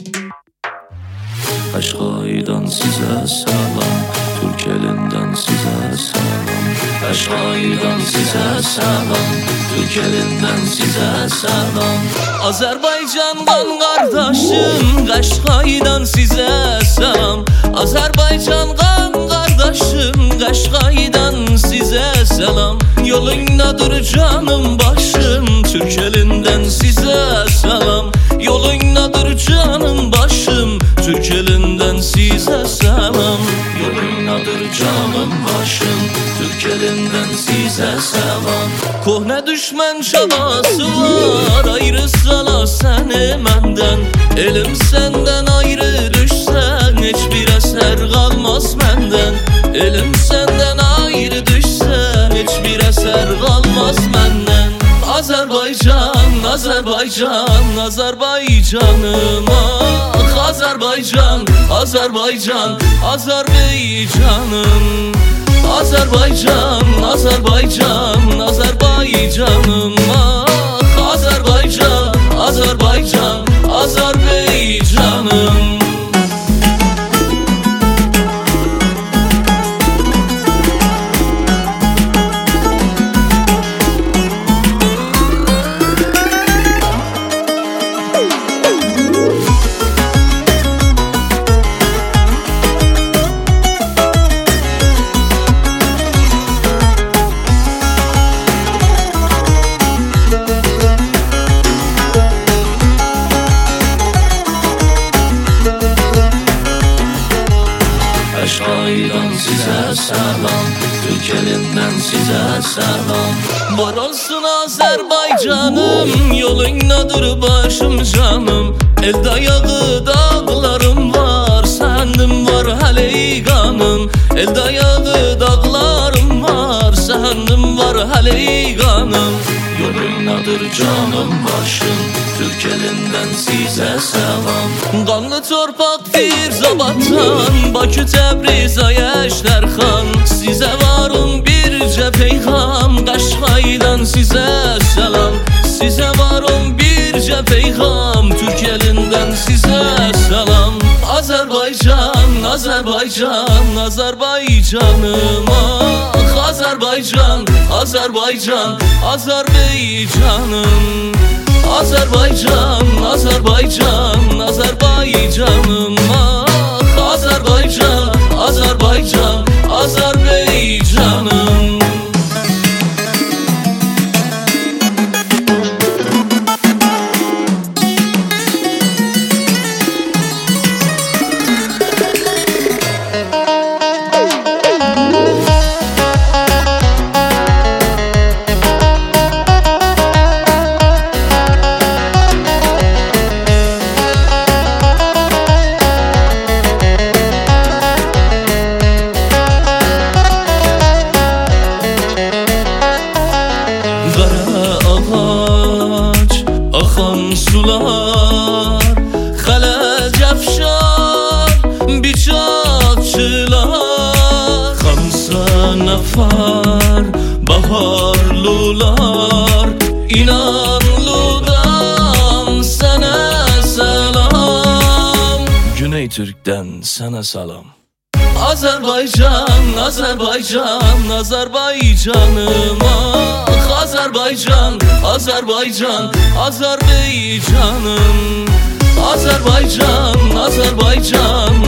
Qaşqaydan sizə salam, Türk elindən sizə salam. Qaşqaydan sizə salam, Türk elindən sizə salam. Azərbaycan qan qardaşım, Qaşqaydan sizə salam. Azərbaycan qan qardaşım, Qaşqaydan sizə salam. Yolundadır canım başım, Türk elindən sizə salam. Yolundadır canım başım, Türk elindən sizə salam. Yolundadır canım başım, Türk elindən sizə salam. Kohne düşmən çalası var, ayrı sala səni məndən. Elim səndən ayrı düşsən, heç bir əsər qalmaz məndən. Elim səndən ayrı düşsən, heç bir əsər qalmaz məndən. Azərbaycan, Azərbaycan, Azərbaycanım, ah Azərbaycan, Azərbaycan, Azərbaycanım. Azərbaycan, Azərbaycan, Azərbaycanım, ah Azərbaycan, Azərbaycan, Azərbaycanım. Qaşqaydan sizə salam, Türk elindən sizə salam. Var olsun Azərbaycanım, yolundadır başım canım. El dayağı dağlarım var, səndim var hələ qanım. El dayağı dağlarım var, səndim var hələ qanım. Yolundadır canım başım, Türk elindən sizə salam. Qanlı torpaq Firzabaddan, Bakı, Təbriz, Ayəşdərxan. Sizə varım bircə peyğam, Qaşqaydan sizə salam. Sizə varım bircə peyğam, Türk elindən sizə salam. Azərbaycan, Azərbaycan, Azərbaycanım, ah Azərbaycan, Azərbaycan, Azərbaycanım. Azərbaycan, Azərbaycan, Azərbaycanım, ah Azərbaycan, Azərbaycan, Azərbaycanım. Axan sular, xələc əfşar, biçaqçılar. Xamsa nəfər, baharlular, İnanlıdan sənə salam. Güney Türk'dən sənə salam. Azərbaycan, Azərbaycan, Azərbaycanım, ah Azərbaycan, Azərbaycan, Azərbaycanım. Azərbaycan, Azərbaycan,